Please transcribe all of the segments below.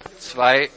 2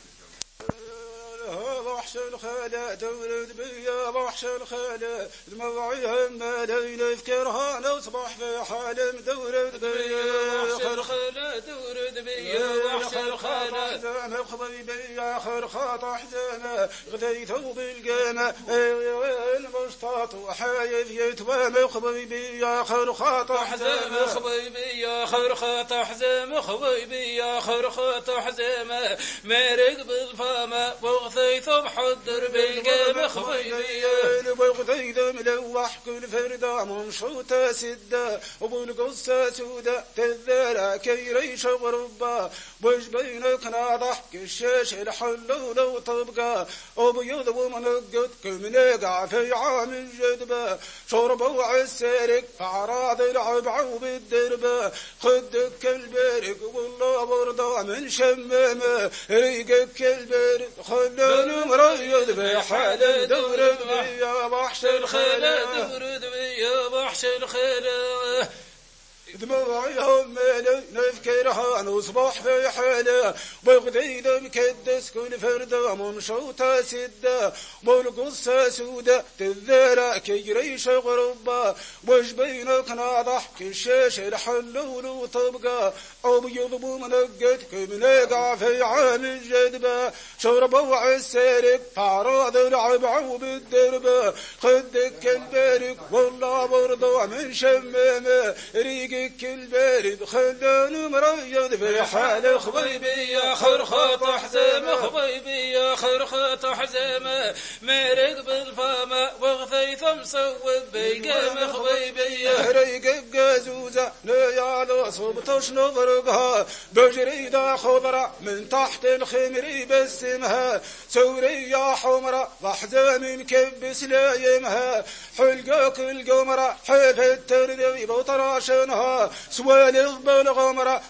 وحش الخالة تولد بيا وحش الخالة دموعي همالين فكرها نصبح في حال مدورد بيا وحش الخالة تورد بيا وحش الخالة زانة خضي بيا خرخاط حزانة غدي ثوب القامة المشطاط وحايف يتوام خضي بيا خرخاط حزامة خضي بيا خرخاط حزامة خضي بيا خرخاط حزامة مارق بالفامة وغثي ثوب حضر بالقامة خضي بيا وغثي ذا ملوح كل فردة منشوطة سدة وبالقصة سودة تذارة كيريش غربة وش بينك ناضح كالشاش الحلو لو طبقة وبيض ومنقد كمنقع في عام الجدبة شربوا عالسارق فعراض العبع وبالدربة خدك البارق والله برضه من شمامة ريقك البارق خلاني مريض بحال دورد بيا وحش الخلا دورد بيا وحش الخلا دموعيهم مالي نفكرها نصبح في حالة بغديد مكدس كل فردة ممشوطة سدة والقصة سودة تذارة كيريش غربة وش بينك ناضح كالشاش الحلول وطبقة أبيض ومنقد كمنقع في عام الجدبة شربوا عالسارق فعراض العبع وبالدربة خدك البارق والله برضه من شمامة ريقك البارد خلاني مريض في حال خبيبية خرخاط حزامة خبيبية خرخاط حزامة مارق بالفامة وغثيث مسوق بالقامة خبيبية ريق قازوزة ليالي صبطش نغرقها بجريدة خضرة من تحت الخمر بسمها سورية حمرة وحزام مكبس لايمها حلقك القمرة حيف التردي وطراشنها سوالغ بالغمرة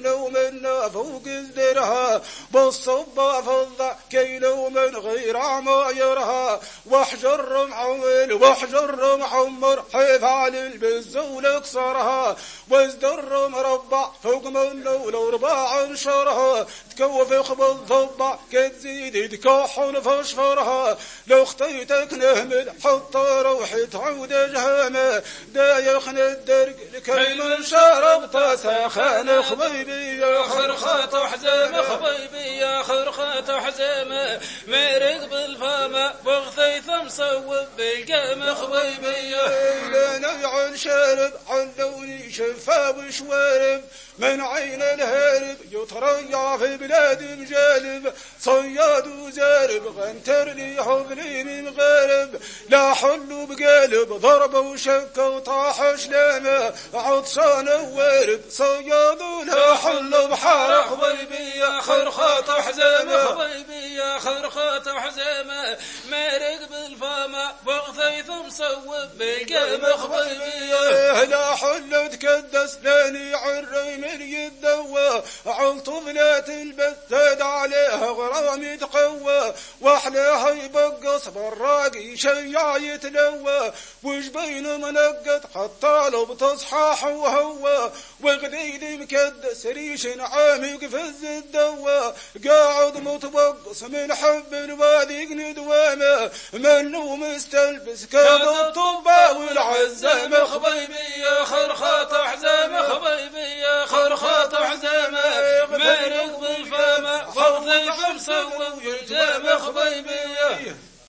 منه فوق الدرها بالصبة فضة كيلو من غير عمايرها واحجر معول واحجر معمر حيف على البزول اكسرها وازدر مربع فوق منه الارباع انشرها تكوف خبل ضبع كتزيد تكحل فاشفرها لو اختيتك نهمل حط روحي تعود جهامه دايخن الدرق لكي من شربت ساخان خبيبية خرخاط حزامة خبيبية خرخاط حزامة مارق بالفامة وغثيث مصوب بالقامة خبيبية لنا عن شارب عن لوني شفا وشوارب من عين الهارب يتريع في بلاد مجالب صياد وزارب غنترني حضني من غارب لا حل بقالب ضرب وشك وطاح شلامه عطشان وارب صياد لا حل بحار خبيبية خرخاط حزامة خبيبية خرخاط حزامة مارق بالفامة وغثيث مصوب بالقامة خبيبية لا حل تكدس لاني عري من يدوى عن طفلات البث زاد عليها غرام يتقوى واحلاها يبقص براقي شيع يتلوى وش بين منقط حتى لو بتصحاح وهوى وغديد مكدس ريش عامق في الدوى قاعد متوقص من حب الوادي ندوامه منه مستلبس كذا الطبا والعزامه خبيبية خرخاط حزامة خبيبية خرخاط حزامة مارق بالفامة وغثيث مسوي الجامة خبيبية